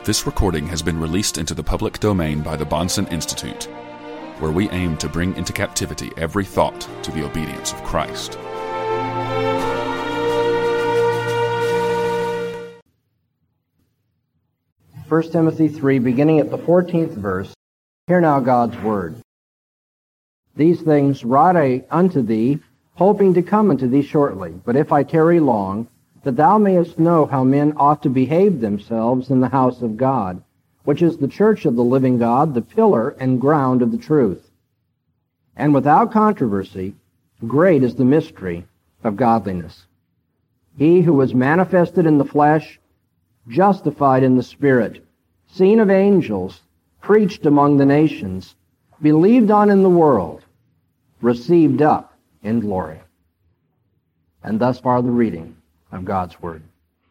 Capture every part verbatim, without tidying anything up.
This recording has been released into the public domain by the Bahnsen Institute, where we aim to bring into captivity every thought to the obedience of Christ. First Timothy three, beginning at the fourteenth verse, hear now God's word. These things write I unto thee, hoping to come unto thee shortly. But if I tarry long, that thou mayest know how men ought to behave themselves in the house of God, which is the church of the living God, the pillar and ground of the truth. And without controversy, great is the mystery of godliness. He who was manifested in the flesh, justified in the Spirit, seen of angels, preached among the nations, believed on in the world, received up in glory. And thus far the reading of God's Word.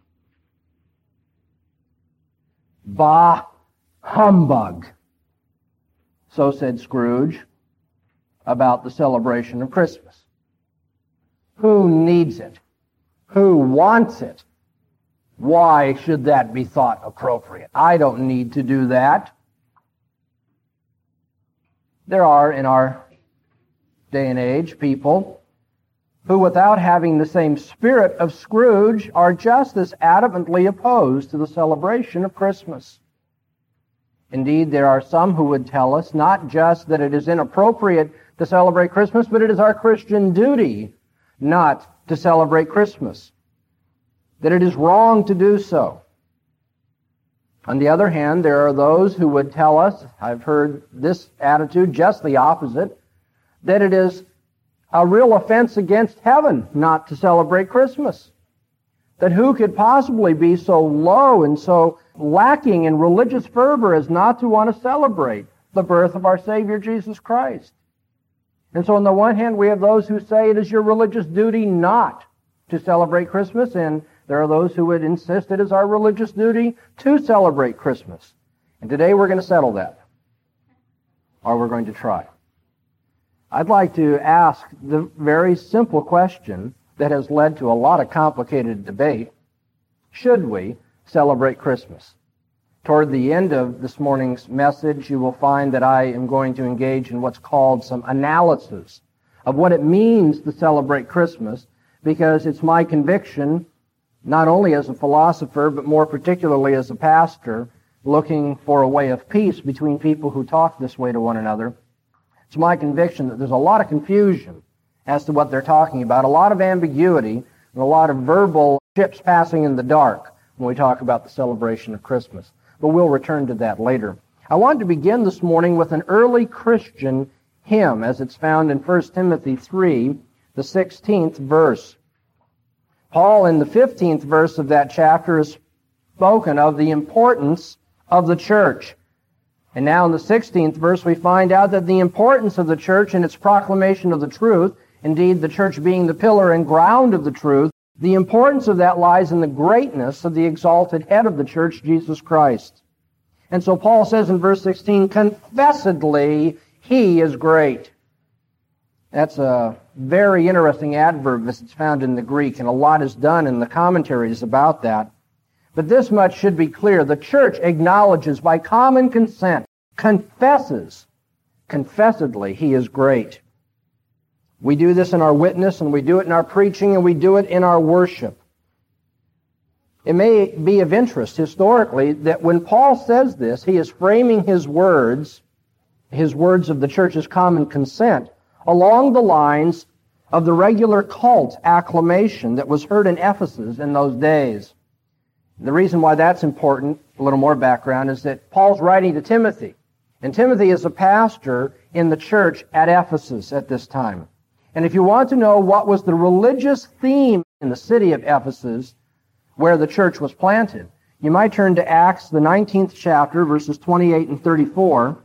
Bah, humbug, so said Scrooge about the celebration of Christmas. Who needs it? Who wants it? Why should that be thought appropriate? I don't need to do that. There are, in our day and age, people who, without having the same spirit of Scrooge, are just as adamantly opposed to the celebration of Christmas. Indeed, there are some who would tell us not just that it is inappropriate to celebrate Christmas, but it is our Christian duty not to celebrate Christmas, that it is wrong to do so. On the other hand, there are those who would tell us, I've heard this attitude, just the opposite, that it is a real offense against heaven not to celebrate Christmas. That who could possibly be so low and so lacking in religious fervor as not to want to celebrate the birth of our Savior Jesus Christ? And so on the one hand, we have those who say it is your religious duty not to celebrate Christmas, and there are those who would insist it is our religious duty to celebrate Christmas. And today we're going to settle that. Or we're going to try. I'd like to ask the very simple question that has led to a lot of complicated debate. Should we celebrate Christmas? Toward the end of this morning's message, you will find that I am going to engage in what's called some analysis of what it means to celebrate Christmas, because it's my conviction, not only as a philosopher, but more particularly as a pastor, looking for a way of peace between people who talk this way to one another. It's my conviction that there's a lot of confusion as to what they're talking about, a lot of ambiguity, and a lot of verbal ships passing in the dark when we talk about the celebration of Christmas. But we'll return to that later. I want to begin this morning with an early Christian hymn, as it's found in First Timothy three, the sixteenth verse. Paul, in the fifteenth verse of that chapter, has spoken of the importance of the church. And now in the sixteenth verse, we find out that the importance of the church and its proclamation of the truth, indeed the church being the pillar and ground of the truth, the importance of that lies in the greatness of the exalted head of the church, Jesus Christ. And so Paul says in verse sixteen, confessedly, he is great. That's a very interesting adverb as it's found in the Greek, and a lot is done in the commentaries about that. But this much should be clear. The church acknowledges by common consent, confesses, confessedly, he is great. We do this in our witness, and we do it in our preaching, and we do it in our worship. It may be of interest historically that when Paul says this, he is framing his words, his words of the church's common consent, along the lines of the regular cult acclamation that was heard in Ephesus in those days. The reason why that's important, a little more background, is that Paul's writing to Timothy. And Timothy is a pastor in the church at Ephesus at this time. And if you want to know what was the religious theme in the city of Ephesus, where the church was planted, you might turn to Acts, the nineteenth chapter, verses twenty-eight and thirty-four,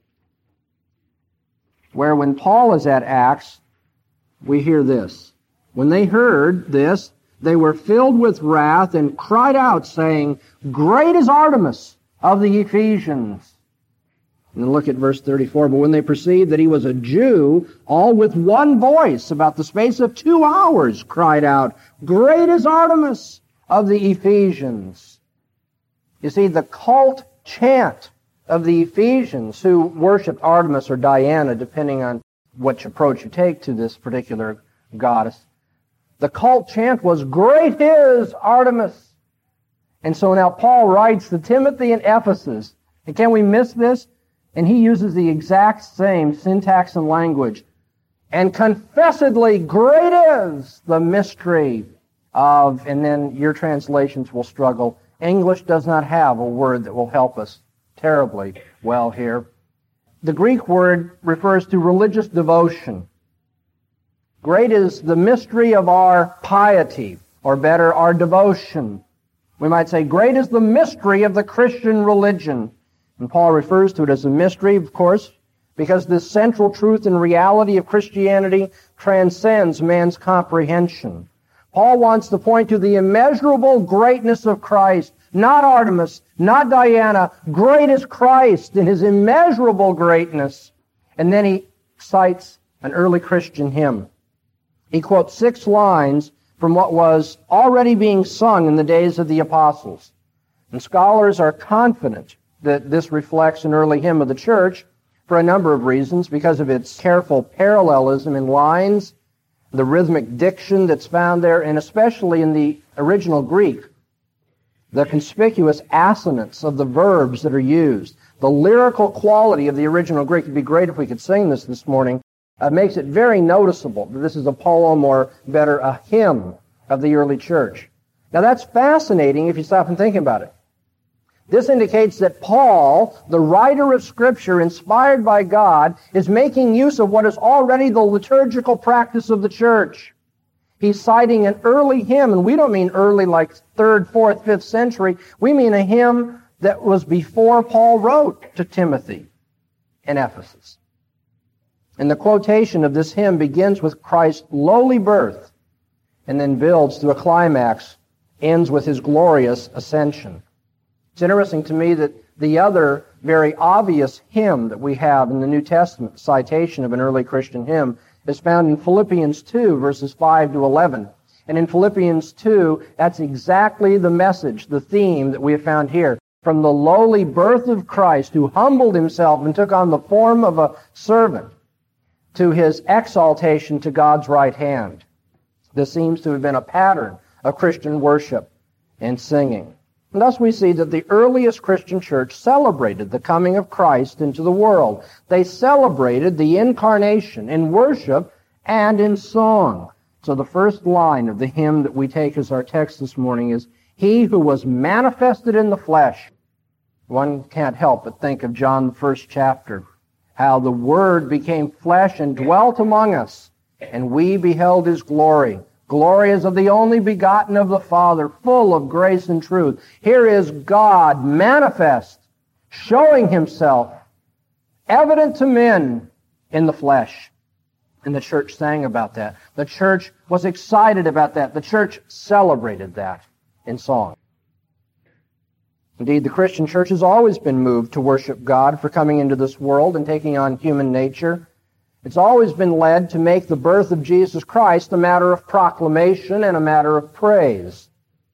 where when Paul is at Acts, we hear this. When they heard this, they were filled with wrath and cried out, saying, great is Artemis of the Ephesians. And then look at verse thirty-four. But when they perceived that he was a Jew, all with one voice, about the space of two hours, cried out, great is Artemis of the Ephesians. You see, the cult chant of the Ephesians who worshiped Artemis or Diana, depending on which approach you take to this particular goddess, the cult chant was, "Great is Artemis." And so now Paul writes to Timothy in Ephesus, and can we miss this? And he uses the exact same syntax and language. "And confessedly great is the mystery of," and then your translations will struggle. English does not have a word that will help us terribly well here. The Greek word refers to religious devotion. Great is the mystery of our piety, or better, our devotion. We might say, great is the mystery of the Christian religion. And Paul refers to it as a mystery, of course, because this central truth and reality of Christianity transcends man's comprehension. Paul wants to point to the immeasurable greatness of Christ, not Artemis, not Diana. Great is Christ in his immeasurable greatness. And then he cites an early Christian hymn. He quotes six lines from what was already being sung in the days of the apostles. And scholars are confident that this reflects an early hymn of the church for a number of reasons, because of its careful parallelism in lines, the rhythmic diction that's found there, and especially in the original Greek, the conspicuous assonance of the verbs that are used, the lyrical quality of the original Greek. It'd be great if we could sing this this morning. Uh, makes it very noticeable that this is a poem, or better, a hymn of the early church. Now that's fascinating if you stop and think about it. This indicates that Paul, the writer of Scripture, inspired by God, is making use of what is already the liturgical practice of the church. He's citing an early hymn, and we don't mean early like third, fourth, fifth century. We mean a hymn that was before Paul wrote to Timothy in Ephesus. And the quotation of this hymn begins with Christ's lowly birth and then builds to a climax, ends with his glorious ascension. It's interesting to me that the other very obvious hymn that we have in the New Testament, citation of an early Christian hymn, is found in Philippians two, verses five to eleven. And in Philippians two, that's exactly the message, the theme that we have found here. From the lowly birth of Christ, who humbled himself and took on the form of a servant, to his exaltation to God's right hand. This seems to have been a pattern of Christian worship and singing. And thus we see that the earliest Christian church celebrated the coming of Christ into the world. They celebrated the incarnation in worship and in song. So the first line of the hymn that we take as our text this morning is, "He who was manifested in the flesh." One can't help but think of John, the first chapter, how the Word became flesh and dwelt among us, and we beheld his glory. Glory as of the only begotten of the Father, full of grace and truth. Here is God manifest, showing himself, evident to men in the flesh. And the church sang about that. The church was excited about that. The church celebrated that in song. Indeed, the Christian church has always been moved to worship God for coming into this world and taking on human nature. It's always been led to make the birth of Jesus Christ a matter of proclamation and a matter of praise.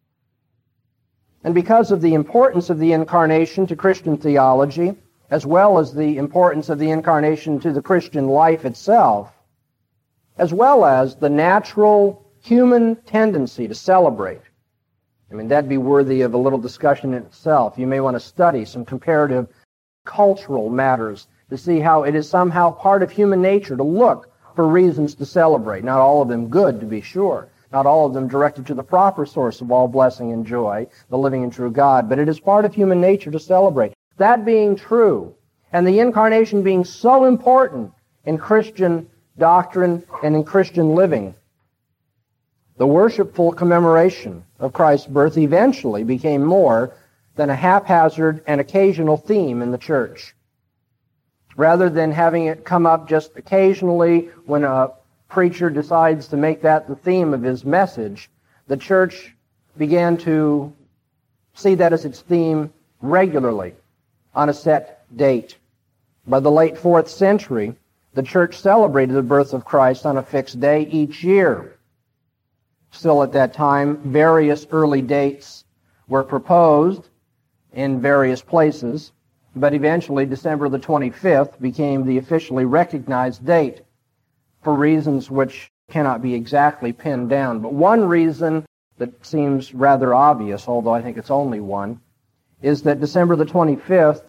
And because of the importance of the incarnation to Christian theology, as well as the importance of the incarnation to the Christian life itself, as well as the natural human tendency to celebrate, I mean, that'd be worthy of a little discussion in itself. You may want to study some comparative cultural matters to see how it is somehow part of human nature to look for reasons to celebrate. Not all of them good, to be sure. Not all of them directed to the proper source of all blessing and joy, the living and true God. But it is part of human nature to celebrate. That being true, and the incarnation being so important in Christian doctrine and in Christian living, the worshipful commemoration of Christ's birth eventually became more than a haphazard and occasional theme in the church. Rather than having it come up just occasionally when a preacher decides to make that the theme of his message, the church began to see that as its theme regularly on a set date. By the late fourth century, the church celebrated the birth of Christ on a fixed day each year. Still at that time, various early dates were proposed, in various places, but eventually December the twenty-fifth became the officially recognized date for reasons which cannot be exactly pinned down. But one reason that seems rather obvious, although I think it's only one, is that December the twenty-fifth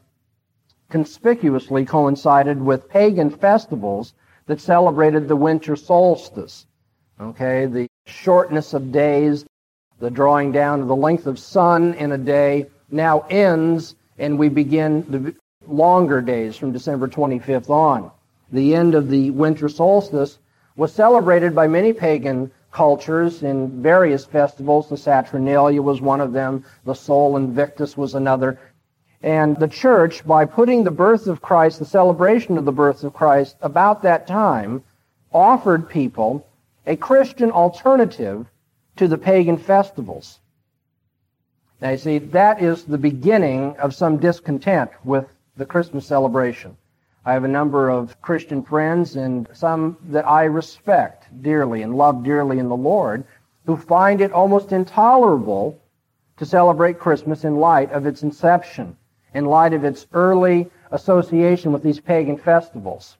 conspicuously coincided with pagan festivals that celebrated the winter solstice. Okay, the shortness of days, the drawing down of the length of sun in a day now ends, and we begin the longer days from December twenty-fifth on. The end of the winter solstice was celebrated by many pagan cultures in various festivals. The Saturnalia was one of them. The Sol Invictus was another. And the church, by putting the birth of Christ, the celebration of the birth of Christ, about that time, offered people a Christian alternative to the pagan festivals. Now, you see, that is the beginning of some discontent with the Christmas celebration. I have a number of Christian friends, and some that I respect dearly and love dearly in the Lord, who find it almost intolerable to celebrate Christmas in light of its inception, in light of its early association with these pagan festivals.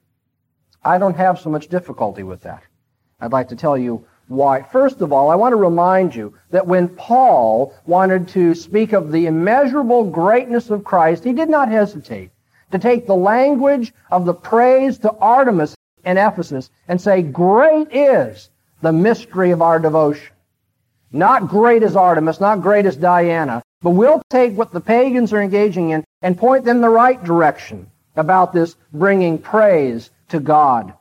I don't have so much difficulty with that. I'd like to tell you why. First of all, I want to remind you that when Paul wanted to speak of the immeasurable greatness of Christ, he did not hesitate to take the language of the praise to Artemis in Ephesus and say, "Great is the mystery of our devotion." Not great as Artemis, not great as Diana, but we'll take what the pagans are engaging in and point them the right direction about this bringing praise to God.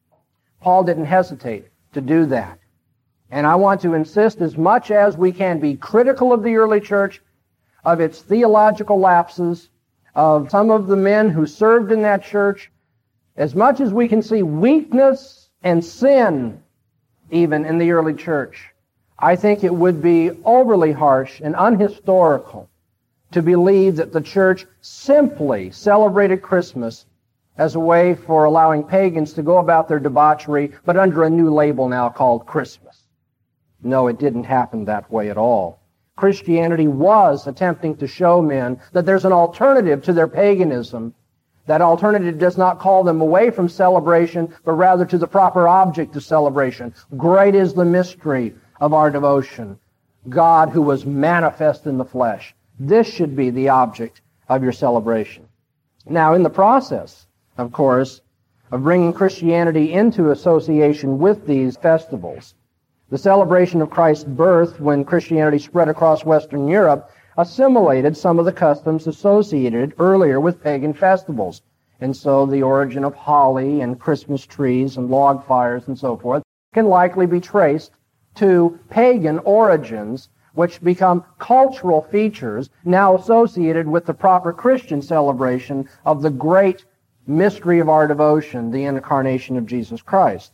Paul didn't hesitate to do that. And I want to insist, as much as we can be critical of the early church, of its theological lapses, of some of the men who served in that church, as much as we can see weakness and sin even in the early church, I think it would be overly harsh and unhistorical to believe that the church simply celebrated Christmas as a way for allowing pagans to go about their debauchery, but under a new label now called Christmas. No, it didn't happen that way at all. Christianity was attempting to show men that there's an alternative to their paganism. That alternative does not call them away from celebration, but rather to the proper object of celebration. Great is the mystery of our devotion, God who was manifest in the flesh. This should be the object of your celebration. Now, in the process, of course, of bringing Christianity into association with these festivals, the celebration of Christ's birth, when Christianity spread across Western Europe, assimilated some of the customs associated earlier with pagan festivals. And so the origin of holly and Christmas trees and log fires and so forth can likely be traced to pagan origins, which become cultural features now associated with the proper Christian celebration of the great mystery of our devotion, the incarnation of Jesus Christ.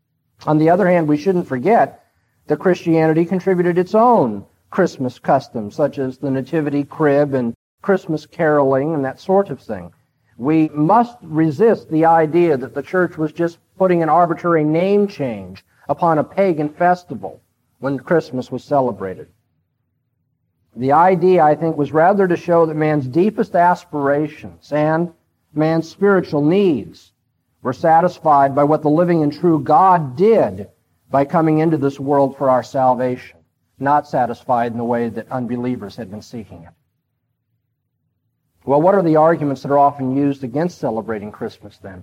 On the other hand, we shouldn't forget that Christianity contributed its own Christmas customs, such as the nativity crib and Christmas caroling and that sort of thing. We must resist the idea that the church was just putting an arbitrary name change upon a pagan festival when Christmas was celebrated. The idea, I think, was rather to show that man's deepest aspirations and man's spiritual needs were satisfied by what the living and true God did by coming into this world for our salvation, not satisfied in the way that unbelievers had been seeking it. Well, what are the arguments that are often used against celebrating Christmas then?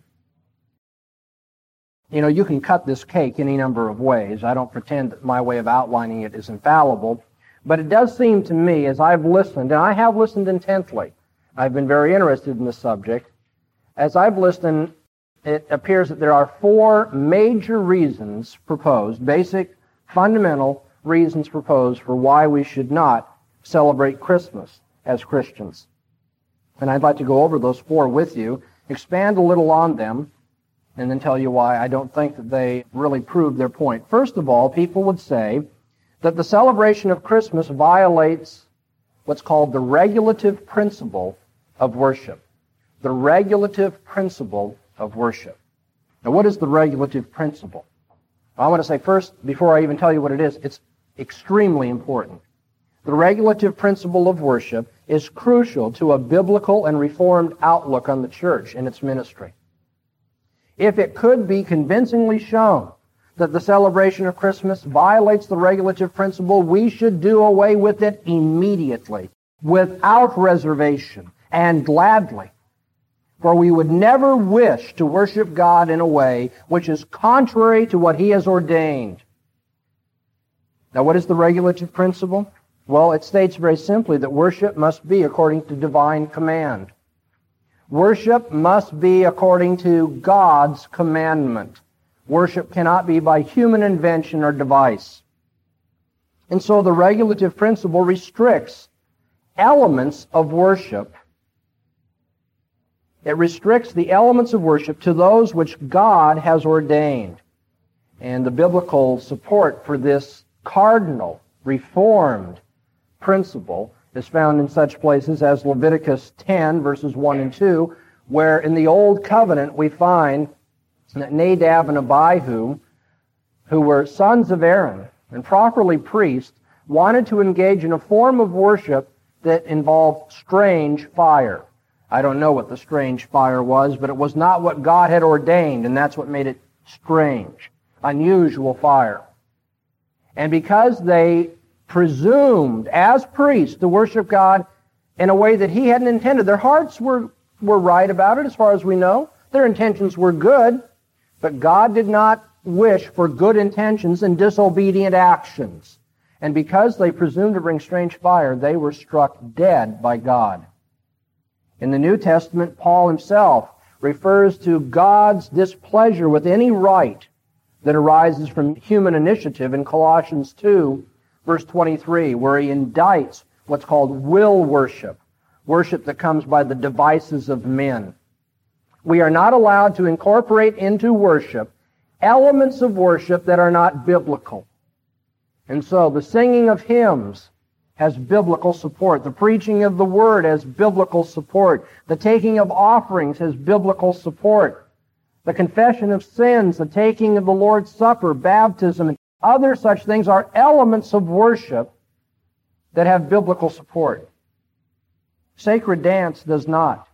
You know, you can cut this cake any number of ways. I don't pretend that my way of outlining it is infallible, but it does seem to me, as I've listened, and I have listened intently, I've been very interested in this subject, as I've listened, it appears that there are four major reasons proposed, basic, fundamental reasons proposed for why we should not celebrate Christmas as Christians. And I'd like to go over those four with you, expand a little on them, and then tell you why I don't think that they really prove their point. First of all, people would say that the celebration of Christmas violates what's called the regulative principle of worship. The regulative principle of worship. Now, what is the regulative principle? I want to say first, before I even tell you what it is, it's extremely important. The regulative principle of worship is crucial to a biblical and reformed outlook on the church and its ministry. If it could be convincingly shown that the celebration of Christmas violates the regulative principle, we should do away with it immediately, without reservation, and gladly. For we would never wish to worship God in a way which is contrary to what He has ordained. Now, what is the regulative principle? Well, it states very simply that worship must be according to divine command. Worship must be according to God's commandment. Worship cannot be by human invention or device. And so the regulative principle restricts elements of worship. It restricts the elements of worship to those which God has ordained. And the biblical support for this cardinal, reformed principle is found in such places as Leviticus ten, verses one and two, where in the Old Covenant we find that Nadab and Abihu, who were sons of Aaron and properly priests, wanted to engage in a form of worship that involved strange fire. I don't know what the strange fire was, but it was not what God had ordained, and that's what made it strange, unusual fire. And because they presumed as priests to worship God in a way that He hadn't intended, their hearts were, were right about it as far as we know. Their intentions were good, but God did not wish for good intentions and disobedient actions. And because they presumed to bring strange fire, they were struck dead by God. In the New Testament, Paul himself refers to God's displeasure with any rite that arises from human initiative in Colossians two, verse twenty-three, where he indicts what's called will worship, worship that comes by the devices of men. We are not allowed to incorporate into worship elements of worship that are not biblical. And so the singing of hymns has biblical support. The preaching of the Word has biblical support. The taking of offerings has biblical support. The confession of sins, the taking of the Lord's Supper, baptism, and other such things are elements of worship that have biblical support. Sacred dance does not.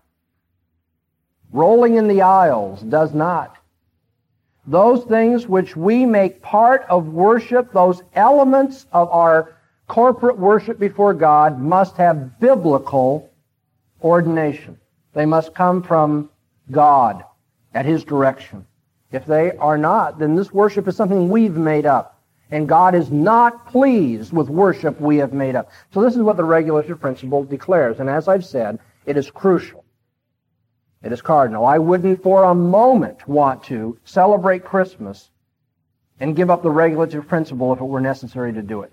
Rolling in the aisles does not. Those things which we make part of worship, those elements of our corporate worship before God, must have biblical ordination. They must come from God at His direction. If they are not, then this worship is something we've made up. And God is not pleased with worship we have made up. So this is what the regulative principle declares. And as I've said, it is crucial. It is cardinal. I wouldn't for a moment want to celebrate Christmas and give up the regulative principle if it were necessary to do it.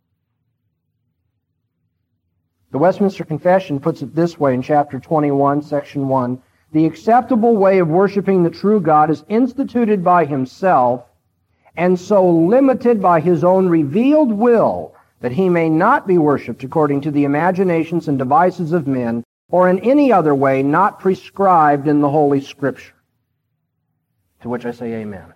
The Westminster Confession puts it this way in chapter twenty-one, section one. The acceptable way of worshiping the true God is instituted by Himself and so limited by His own revealed will that He may not be worshipped according to the imaginations and devices of men or in any other way not prescribed in the Holy Scripture. To which I say amen.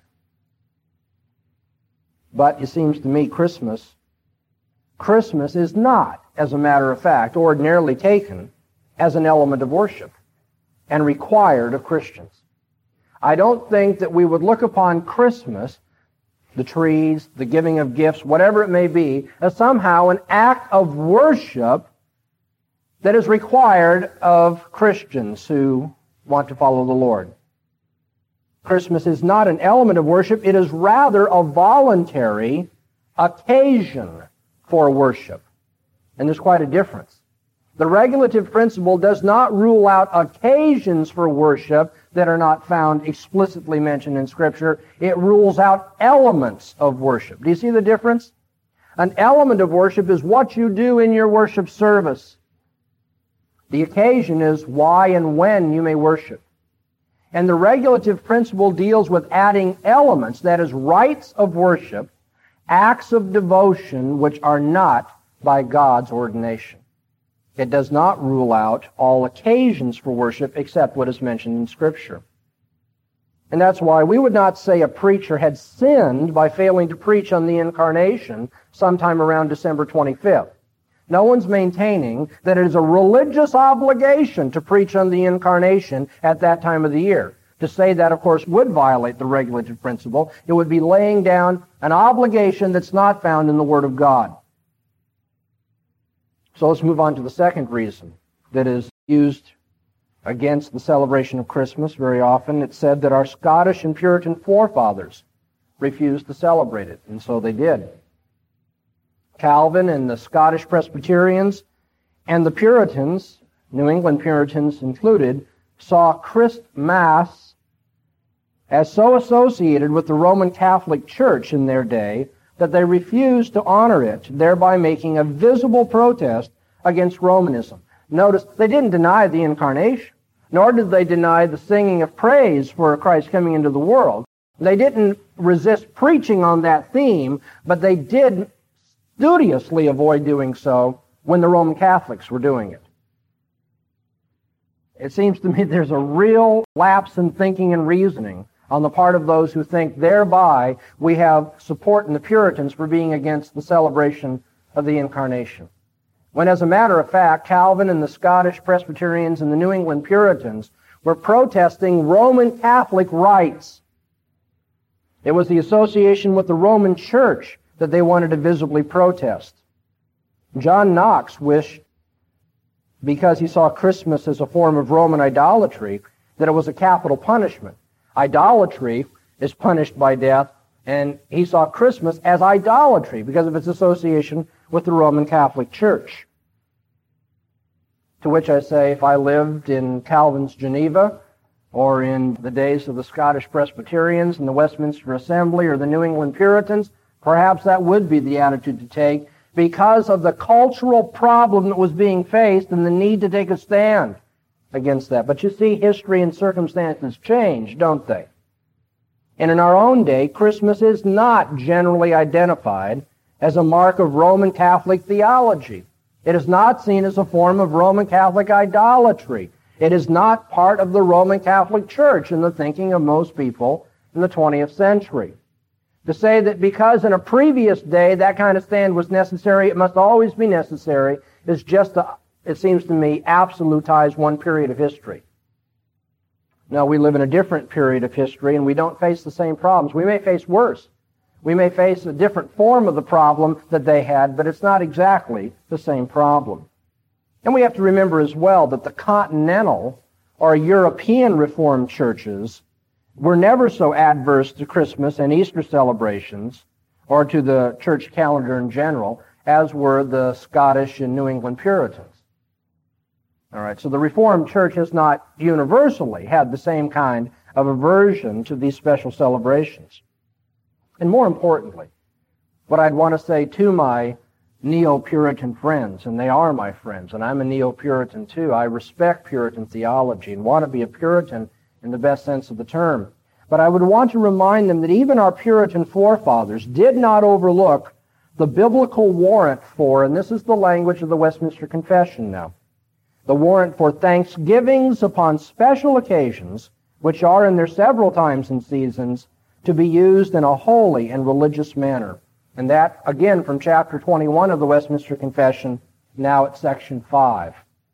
But it seems to me Christmas, Christmas is not, as a matter of fact, ordinarily taken as an element of worship and required of Christians. I don't think that we would look upon Christmas, the trees, the giving of gifts, whatever it may be, as somehow an act of worship that is required of Christians who want to follow the Lord. Christmas is not an element of worship. It is rather a voluntary occasion for worship. And there's quite a difference. The regulative principle does not rule out occasions for worship that are not found explicitly mentioned in Scripture. It rules out elements of worship. Do you see the difference? An element of worship is what you do in your worship service. The occasion is why and when you may worship. And the regulative principle deals with adding elements, that is, rites of worship, acts of devotion which are not by God's ordination. It does not rule out all occasions for worship except what is mentioned in Scripture. And that's why we would not say a preacher had sinned by failing to preach on the Incarnation sometime around December twenty-fifth. No one's maintaining that it is a religious obligation to preach on the incarnation at that time of the year. To say that, of course, would violate the regulative principle. It would be laying down an obligation that's not found in the Word of God. So let's move on to the second reason that is used against the celebration of Christmas very often. It's said that our Scottish and Puritan forefathers refused to celebrate it, and so they did. Calvin and the Scottish Presbyterians and the Puritans, New England Puritans included, saw Christ Mass as so associated with the Roman Catholic Church in their day that they refused to honor it, thereby making a visible protest against Romanism. Notice, they didn't deny the incarnation, nor did they deny the singing of praise for Christ coming into the world. They didn't resist preaching on that theme, but they did studiously avoid doing so when the Roman Catholics were doing it. It seems to me there's a real lapse in thinking and reasoning on the part of those who think thereby we have support in the Puritans for being against the celebration of the incarnation. When, as a matter of fact, Calvin and the Scottish Presbyterians and the New England Puritans were protesting Roman Catholic rites. It was the association with the Roman Church that they wanted to visibly protest. John Knox wished, because he saw Christmas as a form of Roman idolatry, that it was a capital punishment. Idolatry is punished by death, and he saw Christmas as idolatry because of its association with the Roman Catholic Church. To which I say, if I lived in Calvin's Geneva, or in the days of the Scottish Presbyterians and the Westminster Assembly or the New England Puritans, perhaps that would be the attitude to take because of the cultural problem that was being faced and the need to take a stand against that. But you see, history and circumstances change, don't they? And in our own day, Christmas is not generally identified as a mark of Roman Catholic theology. It is not seen as a form of Roman Catholic idolatry. It is not part of the Roman Catholic Church in the thinking of most people in the twentieth century. To say that because in a previous day that kind of stand was necessary, it must always be necessary, is just, to, it seems to me, absolutize one period of history. No, we live in a different period of history, and we don't face the same problems. We may face worse. We may face a different form of the problem that they had, but it's not exactly the same problem. And we have to remember as well that the continental or European Reformed churches were never so adverse to Christmas and Easter celebrations or to the church calendar in general as were the Scottish and New England Puritans. All right, so the Reformed Church has not universally had the same kind of aversion to these special celebrations. And more importantly, what I'd want to say to my Neo-Puritan friends, and they are my friends, and I'm a Neo-Puritan too. I respect Puritan theology and want to be a Puritan in the best sense of the term. But I would want to remind them that even our Puritan forefathers did not overlook the biblical warrant for, and this is the language of the Westminster Confession now, the warrant for thanksgivings upon special occasions, which are in their several times and seasons, to be used in a holy and religious manner. And that, again, from chapter twenty-one of the Westminster Confession, now at section five.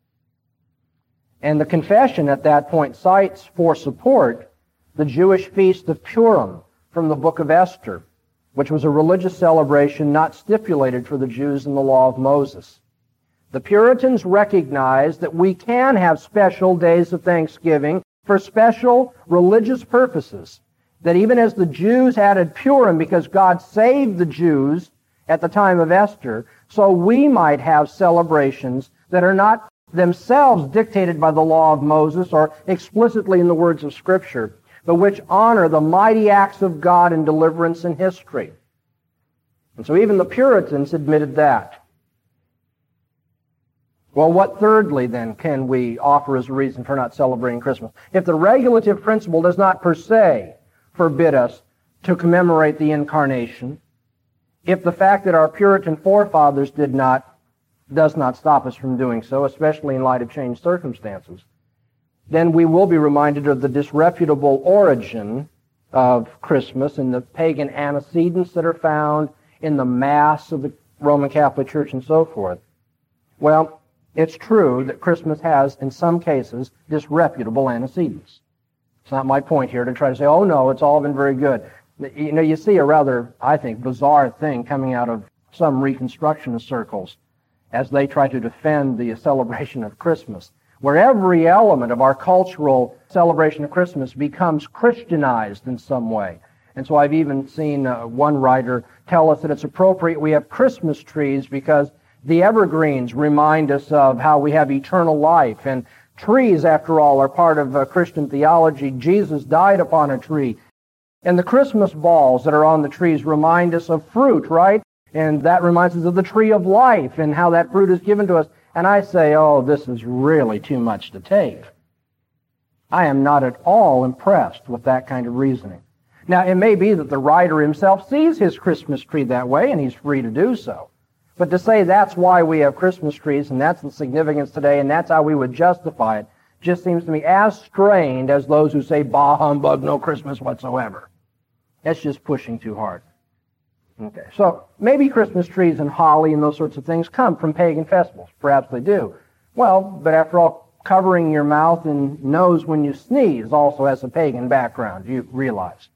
And the confession at that point cites for support the Jewish feast of Purim from the book of Esther, which was a religious celebration not stipulated for the Jews in the law of Moses. The Puritans recognized that we can have special days of thanksgiving for special religious purposes, that even as the Jews added Purim because God saved the Jews at the time of Esther, so we might have celebrations that are not themselves dictated by the law of Moses or explicitly in the words of Scripture, but which honor the mighty acts of God in deliverance and history. And so even the Puritans admitted that. Well, what thirdly, then, can we offer as a reason for not celebrating Christmas? If the regulative principle does not per se forbid us to commemorate the Incarnation, if the fact that our Puritan forefathers did not, does not stop us from doing so, especially in light of changed circumstances, then we will be reminded of the disreputable origin of Christmas and the pagan antecedents that are found in the Mass of the Roman Catholic Church and so forth. Well, it's true that Christmas has, in some cases, disreputable antecedents. It's not my point here to try to say, oh no, it's all been very good. You know, you see a rather, I think, bizarre thing coming out of some Reconstructionist circles as they try to defend the celebration of Christmas, where every element of our cultural celebration of Christmas becomes Christianized in some way. And so I've even seen uh, one writer tell us that it's appropriate we have Christmas trees because the evergreens remind us of how we have eternal life. And trees, after all, are part of uh, Christian theology. Jesus died upon a tree. And the Christmas balls that are on the trees remind us of fruit, right? And that reminds us of the tree of life and how that fruit is given to us. And I say, oh, this is really too much to take. I am not at all impressed with that kind of reasoning. Now, it may be that the writer himself sees his Christmas tree that way, and he's free to do so. But to say that's why we have Christmas trees, and that's the significance today, and that's how we would justify it, just seems to me as strained as those who say, bah humbug, no Christmas whatsoever. That's just pushing too hard. Okay, so maybe Christmas trees and holly and those sorts of things come from pagan festivals. Perhaps they do. Well, but after all, covering your mouth and nose when you sneeze also has a pagan background, you realize.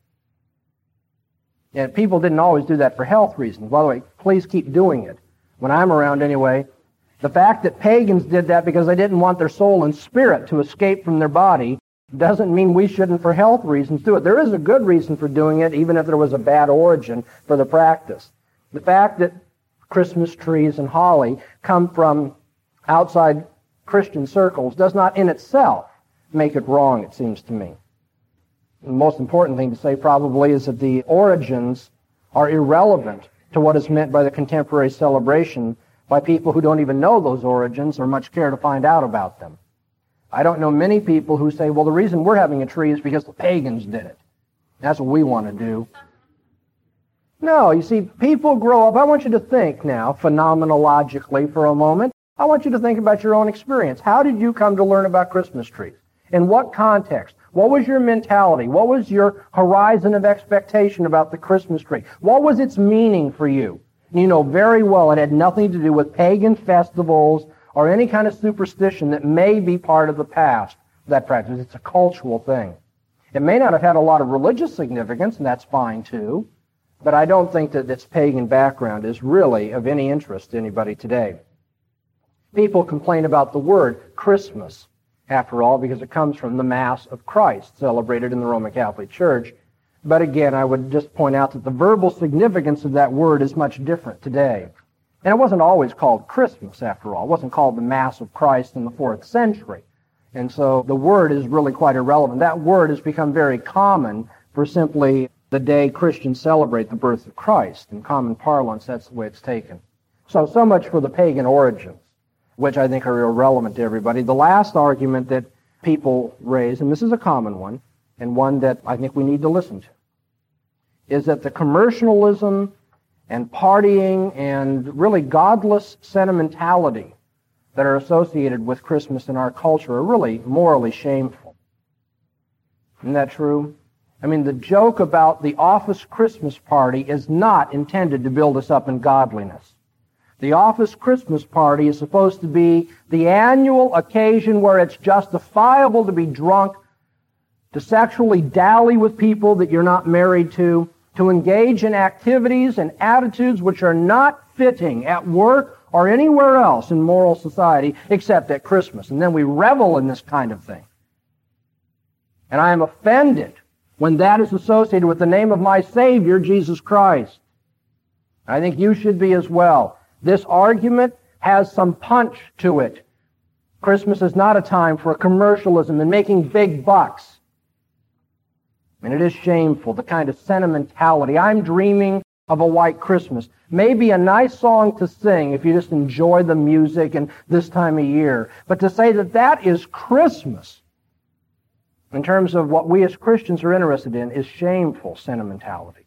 And people didn't always do that for health reasons. By the way, please keep doing it. When I'm around anyway, the fact that pagans did that because they didn't want their soul and spirit to escape from their body doesn't mean we shouldn't, for health reasons, do it. There is a good reason for doing it, even if there was a bad origin for the practice. The fact that Christmas trees and holly come from outside Christian circles does not in itself make it wrong, it seems to me. The most important thing to say probably is that the origins are irrelevant to what is meant by the contemporary celebration by people who don't even know those origins or much care to find out about them. I don't know many people who say, well, the reason we're having a tree is because the pagans did it. That's what we want to do. No, you see, people grow up. I want you to think now, phenomenologically for a moment. I want you to think about your own experience. How did you come to learn about Christmas trees? In what context? What was your mentality? What was your horizon of expectation about the Christmas tree? What was its meaning for you? And you know very well it had nothing to do with pagan festivals or any kind of superstition that may be part of the past, that practice. It's a cultural thing. It may not have had a lot of religious significance, and that's fine too, but I don't think that its pagan background is really of any interest to anybody today. People complain about the word Christmas, after all, because it comes from the Mass of Christ, celebrated in the Roman Catholic Church. But again, I would just point out that the verbal significance of that word is much different today. And it wasn't always called Christmas, after all. It wasn't called the Mass of Christ in the fourth century. And so the word is really quite irrelevant. That word has become very common for simply the day Christians celebrate the birth of Christ. In common parlance, that's the way it's taken. So, so much for the pagan origins, which I think are irrelevant to everybody. The last argument that people raise, and this is a common one, and one that I think we need to listen to, is that the commercialism and partying and really godless sentimentality that are associated with Christmas in our culture are really morally shameful. Isn't that true? I mean, the joke about the office Christmas party is not intended to build us up in godliness. The office Christmas party is supposed to be the annual occasion where it's justifiable to be drunk, to sexually dally with people that you're not married to, to engage in activities and attitudes which are not fitting at work or anywhere else in moral society except at Christmas. And then we revel in this kind of thing. And I am offended when that is associated with the name of my Savior, Jesus Christ. I think you should be as well. This argument has some punch to it. Christmas is not a time for commercialism and making big bucks. And it is shameful, the kind of sentimentality. I'm dreaming of a white Christmas. Maybe a nice song to sing if you just enjoy the music and this time of year. But to say that that is Christmas, in terms of what we as Christians are interested in, is shameful sentimentality.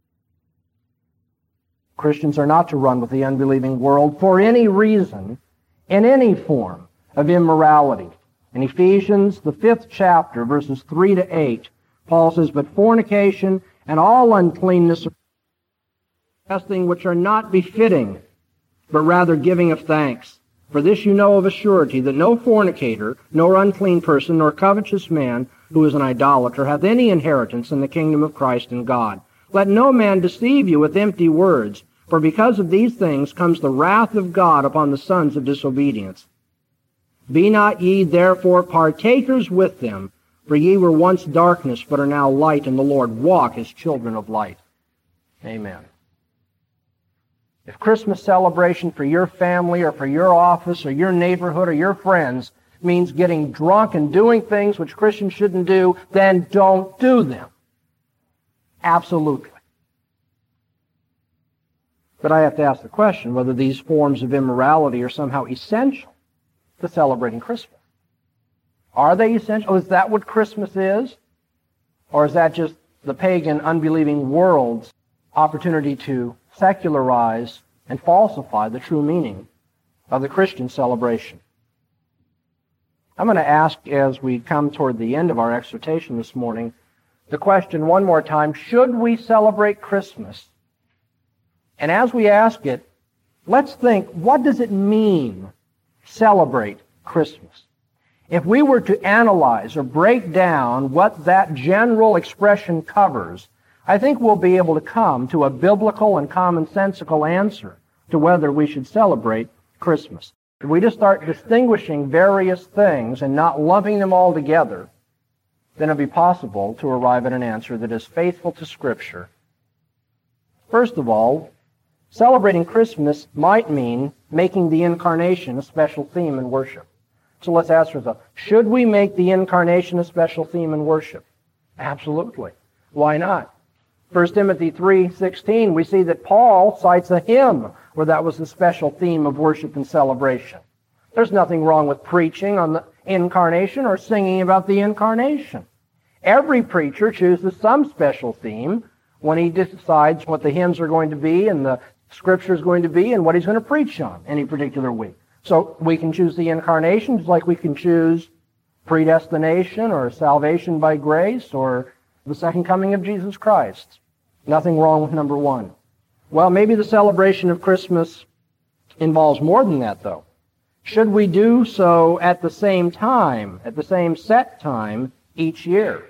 Christians are not to run with the unbelieving world for any reason, in any form of immorality. In Ephesians, the fifth chapter, verses three to eight, Paul says, "But fornication and all uncleanness are things which are not befitting, but rather giving of thanks. For this you know of a surety, that no fornicator, nor unclean person, nor covetous man, who is an idolater, hath any inheritance in the kingdom of Christ and God. Let no man deceive you with empty words, for because of these things comes the wrath of God upon the sons of disobedience. Be not ye therefore partakers with them, for ye were once darkness, but are now light in the Lord. Walk as children of light. Amen. If Christmas celebration for your family or for your office or your neighborhood or your friends means getting drunk and doing things which Christians shouldn't do, then don't do them. Absolutely. But I have to ask the question whether these forms of immorality are somehow essential to celebrating Christmas. Are they essential? Is that what Christmas is? Or is that just the pagan, unbelieving world's opportunity to secularize and falsify the true meaning of the Christian celebration? I'm going to ask, as we come toward the end of our exhortation this morning, the question one more time: should we celebrate Christmas? And as we ask it, let's think, what does it mean, celebrate Christmas? If we were to analyze or break down what that general expression covers, I think we'll be able to come to a biblical and commonsensical answer to whether we should celebrate Christmas. If we just start distinguishing various things and not lumping them all together, then it'll be possible to arrive at an answer that is faithful to Scripture. First of all, celebrating Christmas might mean making the Incarnation a special theme in worship. So let's ask ourselves, should we make the Incarnation a special theme in worship? Absolutely. Why not? First Timothy three sixteen, we see that Paul cites a hymn where that was the special theme of worship and celebration. There's nothing wrong with preaching on the Incarnation or singing about the Incarnation. Every preacher chooses some special theme when he decides what the hymns are going to be and the Scripture is going to be and what he's going to preach on any particular week. So we can choose the Incarnation just like we can choose predestination or salvation by grace or the second coming of Jesus Christ. Nothing wrong with number one. Well, maybe the celebration of Christmas involves more than that, though. Should we do so at the same time, at the same set time each year?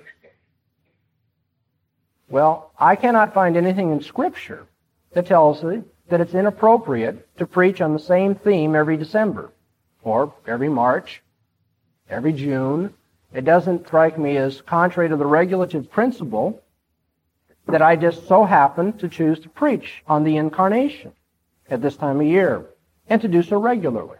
Well, I cannot find anything in Scripture that tells us that it's inappropriate to preach on the same theme every December, or every March, every June. It doesn't strike me as contrary to the regulative principle that I just so happen to choose to preach on the Incarnation at this time of year, and to do so regularly.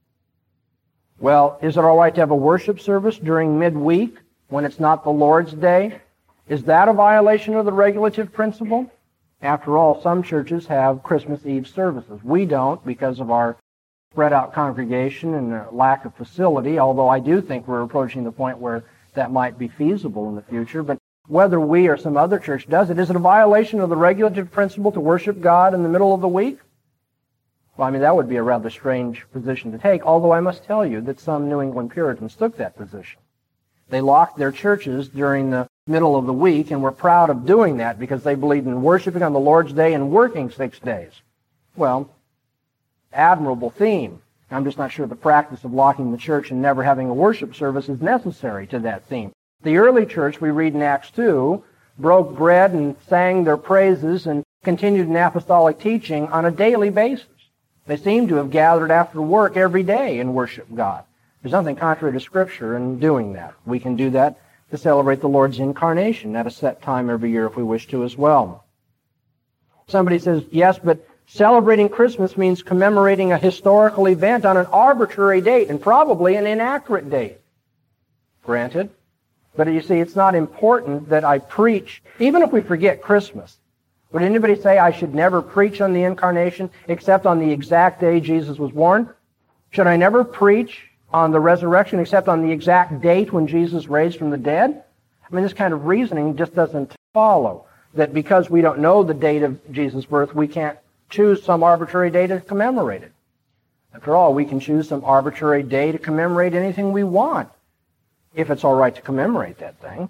Well, is it all right to have a worship service during midweek when it's not the Lord's Day? Is that a violation of the regulative principle? After all, some churches have Christmas Eve services. We don't because of our spread out congregation and the lack of facility, although I do think we're approaching the point where that might be feasible in the future. But whether we or some other church does it, is it a violation of the regulative principle to worship God in the middle of the week? Well, I mean, that would be a rather strange position to take, although I must tell you that some New England Puritans took that position. They locked their churches during the middle of the week and were proud of doing that because they believed in worshiping on the Lord's Day and working six days. Well, admirable theme. I'm just not sure the practice of locking the church and never having a worship service is necessary to that theme. The early church, we read in Acts two, broke bread and sang their praises and continued in apostolic teaching on a daily basis. They seem to have gathered after work every day and worshiped God. There's nothing contrary to Scripture in doing that. We can do that to celebrate the Lord's Incarnation at a set time every year if we wish to as well. Somebody says, yes, but celebrating Christmas means commemorating a historical event on an arbitrary date and probably an inaccurate date. Granted. But you see, it's not important that I preach, even if we forget Christmas. Would anybody say I should never preach on the Incarnation except on the exact day Jesus was born? Should I never preach on the resurrection except on the exact date when Jesus raised from the dead? I mean, this kind of reasoning just doesn't follow. That because we don't know the date of Jesus' birth, we can't choose some arbitrary day to commemorate it. After all, we can choose some arbitrary day to commemorate anything we want, if it's all right to commemorate that thing.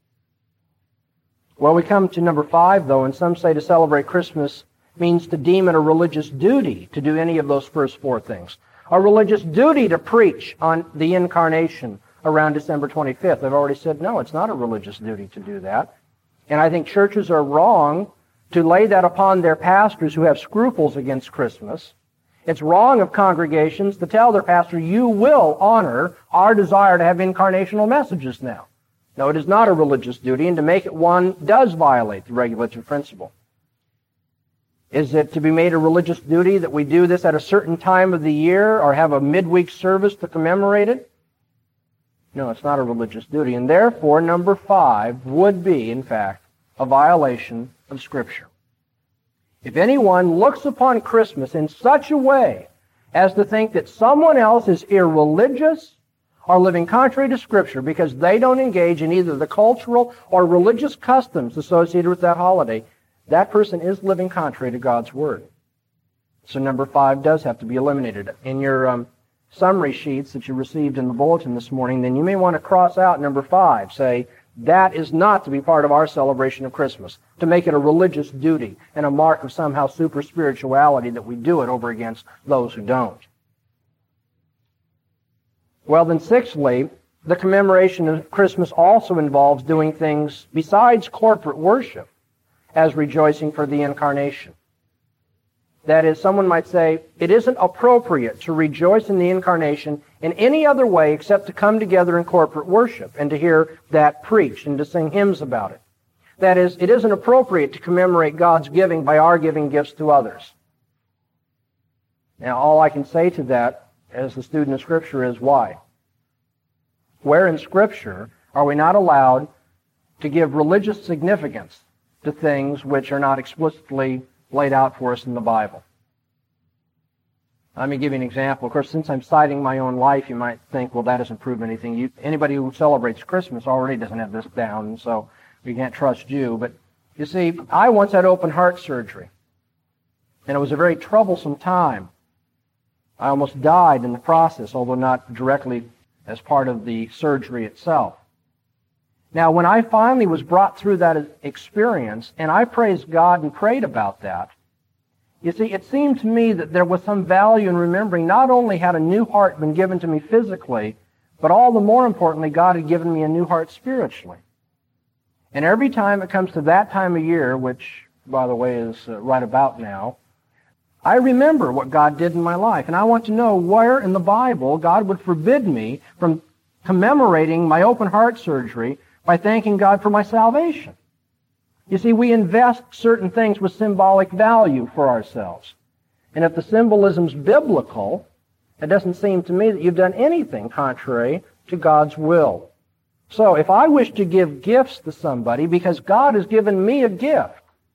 Well, we come to number five, though, and some say to celebrate Christmas means to deem it a religious duty to do any of those first four things. a religious duty to preach on the incarnation around December twenty-fifth. I've already said, no, it's not a religious duty to do that. And I think churches are wrong to lay that upon their pastors who have scruples against Christmas. It's wrong of congregations to tell their pastor, you will honor our desire to have incarnational messages now. No, it is not a religious duty, and to make it one does violate the regulative principle. Is it to be made a religious duty that we do this at a certain time of the year or have a midweek service to commemorate it? No, it's not a religious duty. And therefore, number five would be, in fact, a violation of Scripture. If anyone looks upon Christmas in such a way as to think that someone else is irreligious or living contrary to Scripture because they don't engage in either the cultural or religious customs associated with that holiday, that person is living contrary to God's Word. So number five does have to be eliminated. In your um, summary sheets that you received in the bulletin this morning, then you may want to cross out number five. Say, that is not to be part of our celebration of Christmas, to make it a religious duty and a mark of somehow super spirituality that we do it over against those who don't. Well, then sixthly, the commemoration of Christmas also involves doing things besides corporate worship as rejoicing for the incarnation. That is, someone might say, it isn't appropriate to rejoice in the incarnation in any other way except to come together in corporate worship and to hear that preached and to sing hymns about it. That is, it isn't appropriate to commemorate God's giving by our giving gifts to others. Now, all I can say to that as a student of Scripture is why? Where in Scripture are we not allowed to give religious significance to things which are not explicitly laid out for us in the Bible? Let me give you an example. Of course, since I'm citing my own life, you might think, well, that doesn't prove anything. You, anybody who celebrates Christmas already doesn't have this down, and so we can't trust you. But you see, I once had open heart surgery, and it was a very troublesome time. I almost died in the process, although not directly as part of the surgery itself. Now, when I finally was brought through that experience, and I praised God and prayed about that, you see, it seemed to me that there was some value in remembering not only had a new heart been given to me physically, but all the more importantly, God had given me a new heart spiritually. And every time it comes to that time of year, which, by the way, is uh, right about now, I remember what God did in my life, and I want to know where in the Bible God would forbid me from commemorating my open heart surgery by thanking God for my salvation. You see, we invest certain things with symbolic value for ourselves. And if the symbolism's biblical, it doesn't seem to me that you've done anything contrary to God's will. So if I wish to give gifts to somebody because God has given me a gift,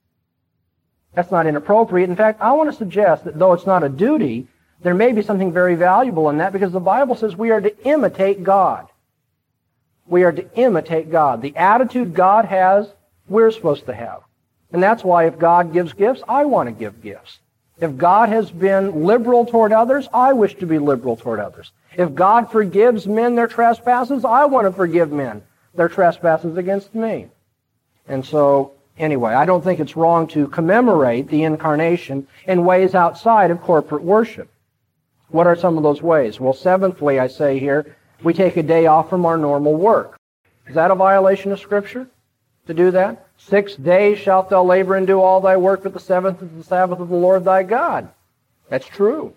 that's not inappropriate. In fact, I want to suggest that though it's not a duty, there may be something very valuable in that because the Bible says we are to imitate God. We are to imitate God. The attitude God has, we're supposed to have. And that's why if God gives gifts, I want to give gifts. If God has been liberal toward others, I wish to be liberal toward others. If God forgives men their trespasses, I want to forgive men their trespasses against me. And so, anyway, I don't think it's wrong to commemorate the incarnation in ways outside of corporate worship. What are some of those ways? Well, seventhly, I say here, we take a day off from our normal work. Is that a violation of Scripture to do that? Six days shalt thou labor and do all thy work, but the seventh is the Sabbath of the Lord thy God. That's true.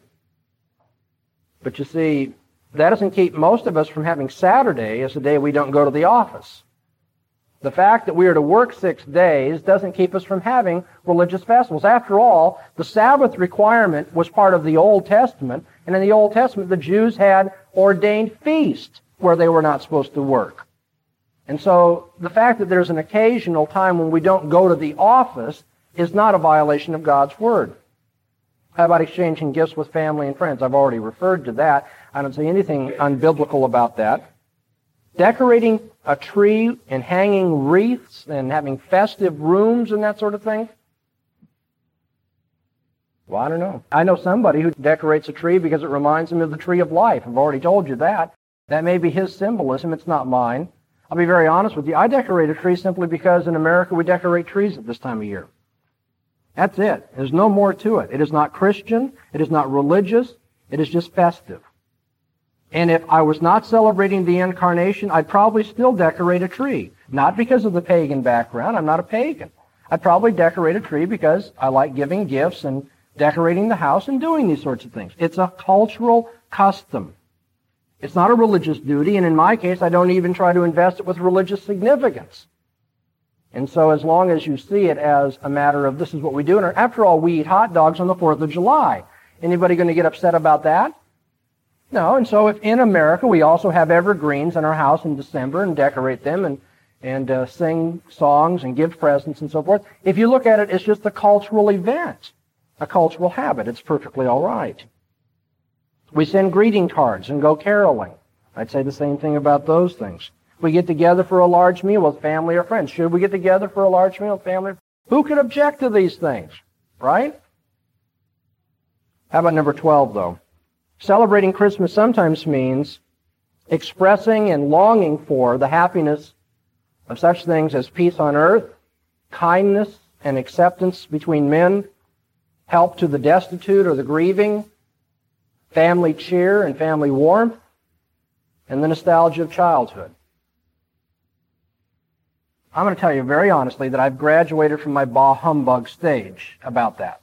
But you see, that doesn't keep most of us from having Saturday as the day we don't go to the office. The fact that we are to work six days doesn't keep us from having religious festivals. After all, the Sabbath requirement was part of the Old Testament, and in the Old Testament the Jews had ordained feasts where they were not supposed to work. And so the fact that there's an occasional time when we don't go to the office is not a violation of God's Word. How about exchanging gifts with family and friends? I've already referred to that. I don't see anything unbiblical about that. Decorating a tree and hanging wreaths and having festive rooms and that sort of thing? Well, I don't know. I know somebody who decorates a tree because it reminds him of the tree of life. I've already told you that. That may be his symbolism. It's not mine. I'll be very honest with you. I decorate a tree simply because in America we decorate trees at this time of year. That's it. There's no more to it. It is not Christian. It is not religious. It is just festive. And if I was not celebrating the Incarnation, I'd probably still decorate a tree. Not because of the pagan background. I'm not a pagan. I'd probably decorate a tree because I like giving gifts and decorating the house and doing these sorts of things. It's a cultural custom. It's not a religious duty, and in my case, I don't even try to invest it with religious significance. And so as long as you see it as a matter of this is what we do, and after all, we eat hot dogs on the fourth of July. Anybody going to get upset about that? No, and so if in America we also have evergreens in our house in December and decorate them and, and uh, sing songs and give presents and so forth, if you look at it, it's just a cultural event, a cultural habit. It's perfectly all right. We send greeting cards and go caroling. I'd say the same thing about those things. We get together for a large meal with family or friends. Should we get together for a large meal with family? Who could object to these things, right? How about number twelve, though? Celebrating Christmas sometimes means expressing and longing for the happiness of such things as peace on earth, kindness and acceptance between men, help to the destitute or the grieving, family cheer and family warmth, and the nostalgia of childhood. I'm going to tell you very honestly that I've graduated from my bah humbug stage about that.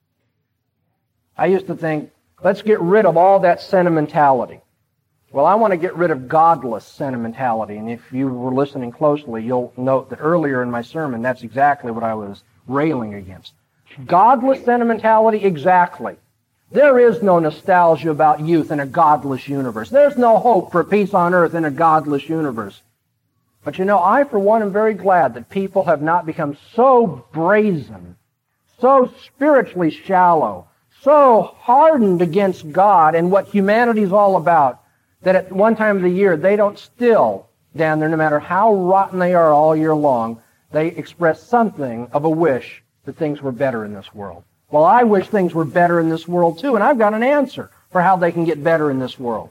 I used to think, let's get rid of all that sentimentality. Well, I want to get rid of godless sentimentality, and if you were listening closely, you'll note that earlier in my sermon, that's exactly what I was railing against. Godless sentimentality, exactly. There is no nostalgia about youth in a godless universe. There's no hope for peace on earth in a godless universe. But you know, I, for one, am very glad that people have not become so brazen, so spiritually shallow, so hardened against God and what humanity is all about, that at one time of the year, they don't still, down there, no matter how rotten they are all year long, they express something of a wish that things were better in this world. Well, I wish things were better in this world too, and I've got an answer for how they can get better in this world.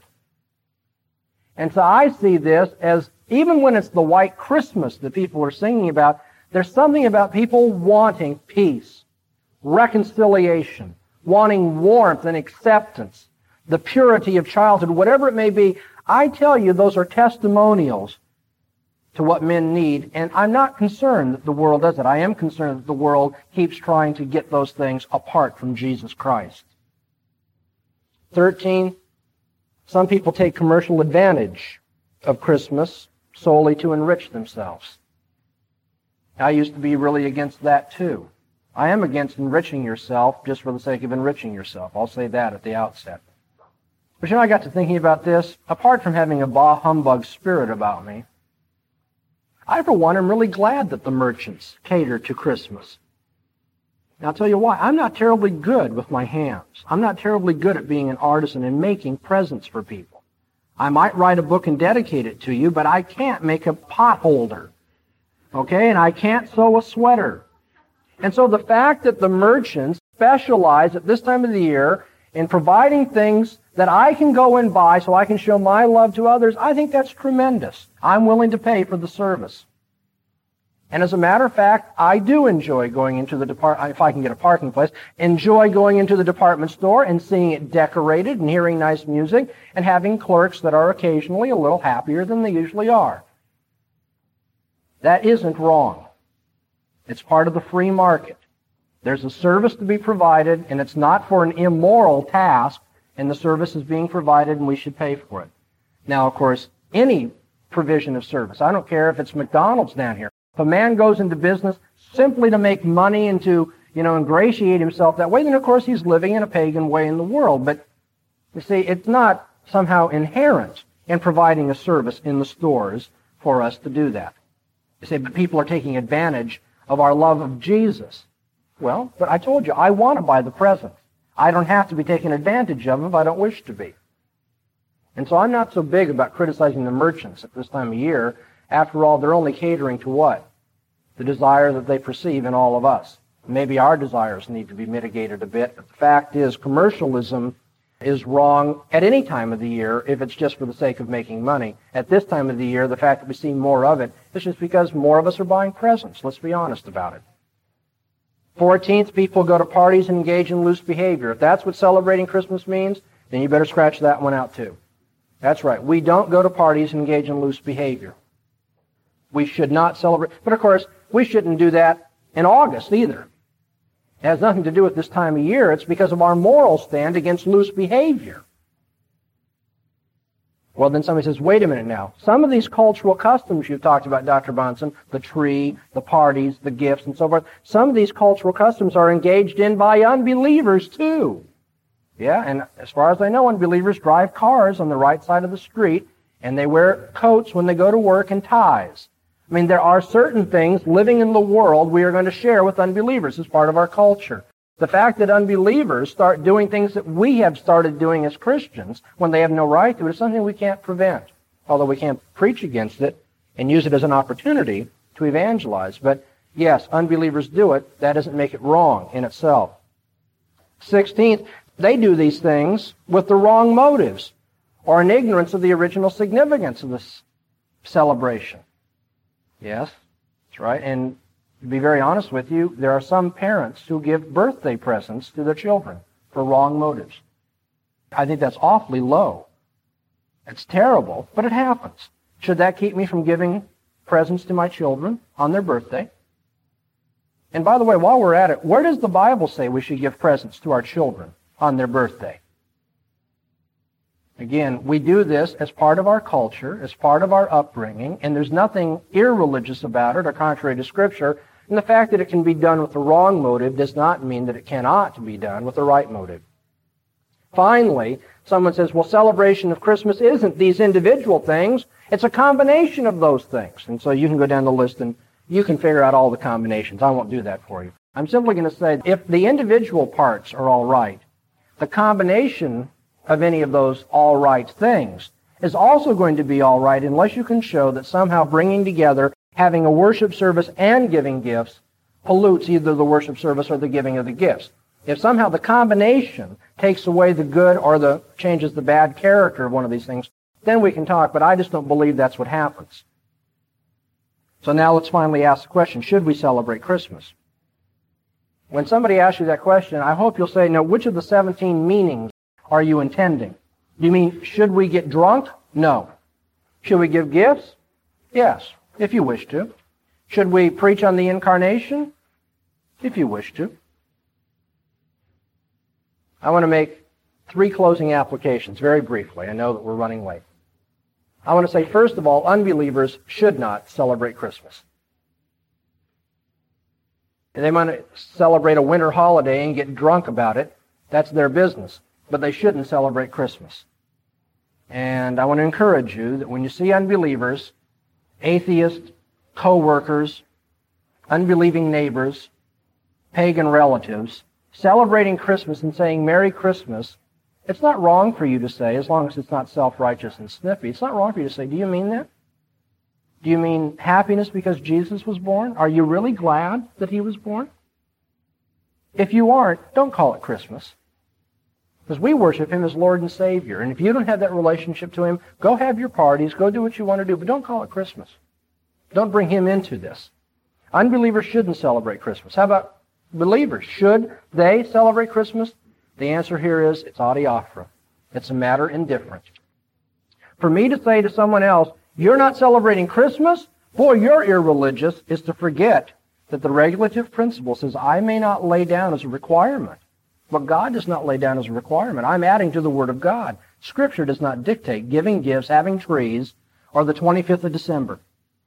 And so I see this as, even when it's the white Christmas that people are singing about, there's something about people wanting peace, reconciliation, wanting warmth and acceptance, the purity of childhood, whatever it may be. I tell you, those are testimonials to what men need, and I'm not concerned that the world does it. I am concerned that the world keeps trying to get those things apart from Jesus Christ. Thirteen, some people take commercial advantage of Christmas solely to enrich themselves. I used to be really against that too. I am against enriching yourself just for the sake of enriching yourself. I'll say that at the outset. But you know, I got to thinking about this. Apart from having a bah humbug spirit about me, I, for one, am really glad that the merchants cater to Christmas. Now, I'll tell you why. I'm not terribly good with my hands. I'm not terribly good at being an artisan and making presents for people. I might write a book and dedicate it to you, but I can't make a pot holder. Okay? And I can't sew a sweater. And so the fact that the merchants specialize at this time of the year in providing things that I can go and buy so I can show my love to others, I think that's tremendous. I'm willing to pay for the service. And as a matter of fact, I do enjoy going into the department, if I can get a parking place, enjoy going into the department store and seeing it decorated and hearing nice music and having clerks that are occasionally a little happier than they usually are. That isn't wrong. It's part of the free market. There's a service to be provided, and it's not for an immoral task, and the service is being provided, and we should pay for it. Now, of course, any provision of service, I don't care if it's McDonald's down here. If a man goes into business simply to make money and to, you know, ingratiate himself that way, then of course he's living in a pagan way in the world. But, you see, it's not somehow inherent in providing a service in the stores for us to do that. You say, but people are taking advantage of our love of Jesus. Well, but I told you, I want to buy the present. I don't have to be taken advantage of if I don't wish to be. And so I'm not so big about criticizing the merchants at this time of year. After all, they're only catering to what? The desire that they perceive in all of us. Maybe our desires need to be mitigated a bit, but the fact is commercialism is wrong at any time of the year if it's just for the sake of making money. At this time of the year, the fact that we see more of it is just because more of us are buying presents. Let's be honest about it. fourteenth, people go to parties and engage in loose behavior. If that's what celebrating Christmas means, then you better scratch that one out too. That's right. We don't go to parties and engage in loose behavior. We should not celebrate. But of course, we shouldn't do that in August either. It has nothing to do with this time of year. It's because of our moral stand against loose behavior. Well, then somebody says, wait a minute now. Some of these cultural customs you've talked about, Doctor Bahnsen, the tree, the parties, the gifts, and so forth, some of these cultural customs are engaged in by unbelievers too. Yeah, and as far as I know, unbelievers drive cars on the right side of the street, and they wear coats when they go to work and ties. I mean, there are certain things living in the world we are going to share with unbelievers as part of our culture. The fact that unbelievers start doing things that we have started doing as Christians when they have no right to it is something we can't prevent, although we can't preach against it and use it as an opportunity to evangelize. But yes, unbelievers do it. That doesn't make it wrong in itself. Sixteenth, they do these things with the wrong motives or in ignorance of the original significance of this celebration. Yes, that's right. And to be very honest with you, there are some parents who give birthday presents to their children for wrong motives. I think that's awfully low. It's terrible, but it happens. Should that keep me from giving presents to my children on their birthday? And by the way, while we're at it, where does the Bible say we should give presents to our children on their birthday? Again, we do this as part of our culture, as part of our upbringing, and there's nothing irreligious about it or contrary to Scripture. And the fact that it can be done with the wrong motive does not mean that it cannot be done with the right motive. Finally, someone says, well, celebration of Christmas isn't these individual things. It's a combination of those things. And so you can go down the list and you can figure out all the combinations. I won't do that for you. I'm simply going to say, if the individual parts are all right, the combination of any of those all right things is also going to be all right unless you can show that somehow bringing together, having a worship service and giving gifts, pollutes either the worship service or the giving of the gifts. If somehow the combination takes away the good or the changes the bad character of one of these things, then we can talk, but I just don't believe that's what happens. So now let's finally ask the question, should we celebrate Christmas? When somebody asks you that question, I hope you'll say, now, which of the seventeen meanings are you intending? Do you mean, should we get drunk? No. Should we give gifts? Yes, if you wish to. Should we preach on the incarnation? If you wish to. I want to make three closing applications very briefly. I know that we're running late. I want to say, first of all, unbelievers should not celebrate Christmas. If they want to celebrate a winter holiday and get drunk about it, that's their business. But they shouldn't celebrate Christmas. And I want to encourage you that when you see unbelievers, atheists, co-workers, unbelieving neighbors, pagan relatives, celebrating Christmas and saying Merry Christmas, it's not wrong for you to say, as long as it's not self-righteous and snippy, it's not wrong for you to say, do you mean that? Do you mean happiness because Jesus was born? Are you really glad that he was born? If you aren't, don't call it Christmas. Because we worship him as Lord and Savior. And if you don't have that relationship to him, go have your parties, go do what you want to do, but don't call it Christmas. Don't bring him into this. Unbelievers shouldn't celebrate Christmas. How about believers? Should they celebrate Christmas? The answer here is, it's adiaphora. It's a matter indifferent. For me to say to someone else, you're not celebrating Christmas? Boy, you're irreligious, is to forget that the regulative principle says, I may not lay down as a requirement. But God does not lay down as a requirement. I'm adding to the Word of God. Scripture does not dictate giving gifts, having trees, or the twenty-fifth of December.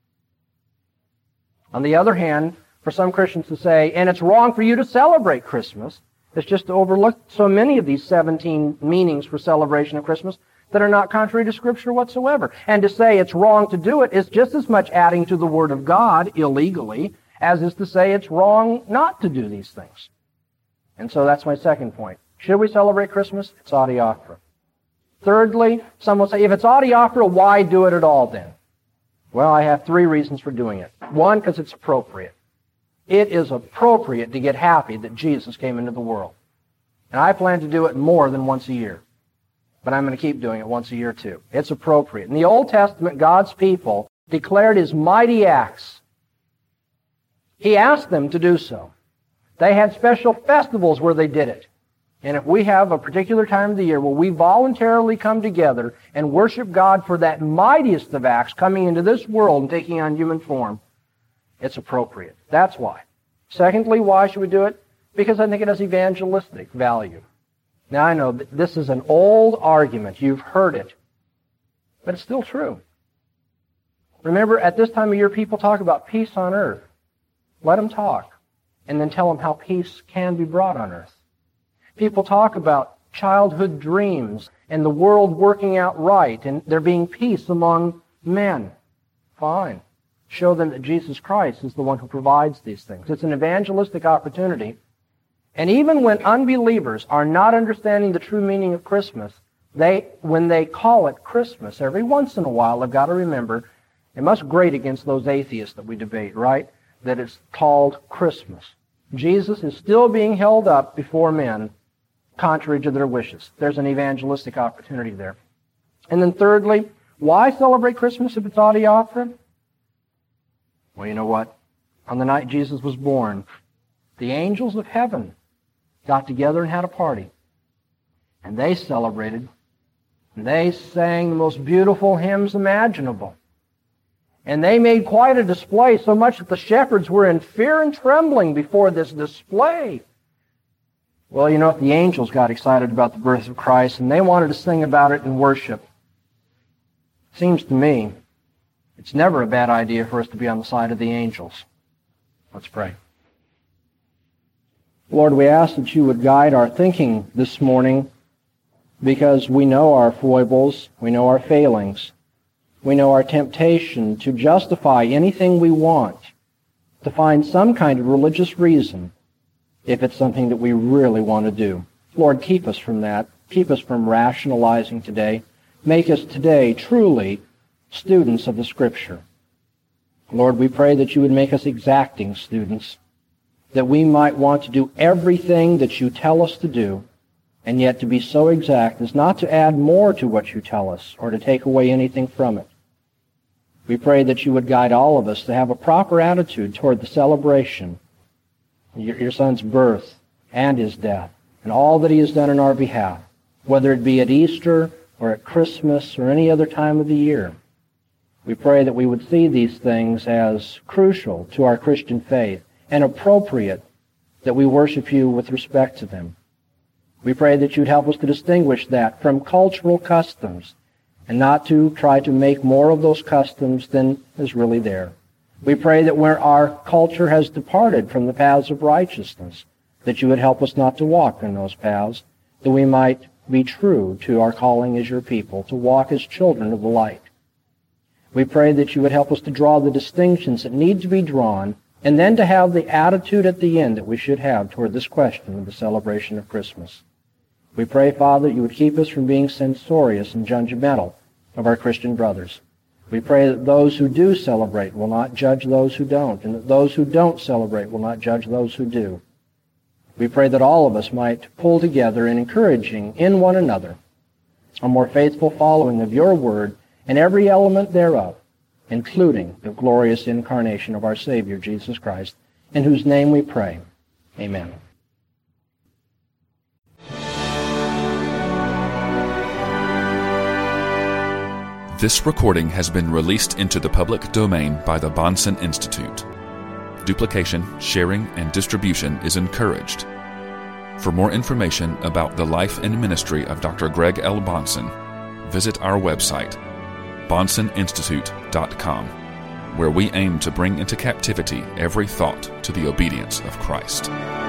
On the other hand, for some Christians to say, and it's wrong for you to celebrate Christmas, is just to overlook so many of these seventeen meanings for celebration of Christmas that are not contrary to Scripture whatsoever. And to say it's wrong to do it is just as much adding to the Word of God illegally as is to say it's wrong not to do these things. And so that's my second point. Should we celebrate Christmas? It's adiaphora. Thirdly, some will say, if it's adiaphora, why do it at all then? Well, I have three reasons for doing it. One, because it's appropriate. It is appropriate to get happy that Jesus came into the world. And I plan to do it more than once a year. But I'm going to keep doing it once a year too. It's appropriate. In the Old Testament, God's people declared his mighty acts. He asked them to do so. They had special festivals where they did it. And if we have a particular time of the year where we voluntarily come together and worship God for that mightiest of acts coming into this world and taking on human form, it's appropriate. That's why. Secondly, why should we do it? Because I think it has evangelistic value. Now I know that this is an old argument. You've heard it. But it's still true. Remember, at this time of year, people talk about peace on earth. Let them talk. And then tell them how peace can be brought on earth. People talk about childhood dreams and the world working out right and there being peace among men. Fine. Show them that Jesus Christ is the one who provides these things. It's an evangelistic opportunity. And even when unbelievers are not understanding the true meaning of Christmas, they, when they call it Christmas, every once in a while they've got to remember, it must grate against those atheists that we debate, right? That it's called Christmas. Jesus is still being held up before men contrary to their wishes. There's an evangelistic opportunity there. And then thirdly, why celebrate Christmas if it's adiaphora? Well, you know what? On the night Jesus was born, the angels of heaven got together and had a party. And they celebrated. And they sang the most beautiful hymns imaginable. And they made quite a display, so much that the shepherds were in fear and trembling before this display. Well, you know, the angels got excited about the birth of Christ, and they wanted to sing about it in worship. Seems to me, it's never a bad idea for us to be on the side of the angels. Let's pray. Lord, we ask that you would guide our thinking this morning, because we know our foibles, we know our failings, we know our temptation to justify anything we want, to find some kind of religious reason if it's something that we really want to do. Lord, keep us from that. Keep us from rationalizing today. Make us today truly students of the Scripture. Lord, we pray that you would make us exacting students, that we might want to do everything that you tell us to do, and yet to be so exact as not to add more to what you tell us or to take away anything from it. We pray that you would guide all of us to have a proper attitude toward the celebration of your, your Son's birth and his death and all that he has done in our behalf, whether it be at Easter or at Christmas or any other time of the year. We pray that we would see these things as crucial to our Christian faith and appropriate that we worship you with respect to them. We pray that you'd help us to distinguish that from cultural customs and not to try to make more of those customs than is really there. We pray that where our culture has departed from the paths of righteousness, that you would help us not to walk in those paths, that we might be true to our calling as your people, to walk as children of the light. We pray that you would help us to draw the distinctions that need to be drawn, and then to have the attitude at the end that we should have toward this question of the celebration of Christmas. We pray, Father, that you would keep us from being censorious and judgmental of our Christian brothers. We pray that those who do celebrate will not judge those who don't, and that those who don't celebrate will not judge those who do. We pray that all of us might pull together in encouraging in one another a more faithful following of your word and every element thereof, including the glorious incarnation of our Savior, Jesus Christ, in whose name we pray. Amen. This recording has been released into the public domain by the Bahnsen Institute. Duplication, sharing, and distribution is encouraged. For more information about the life and ministry of Doctor Greg L. Bahnsen, visit our website, bahnsen institute dot com, where we aim to bring into captivity every thought to the obedience of Christ.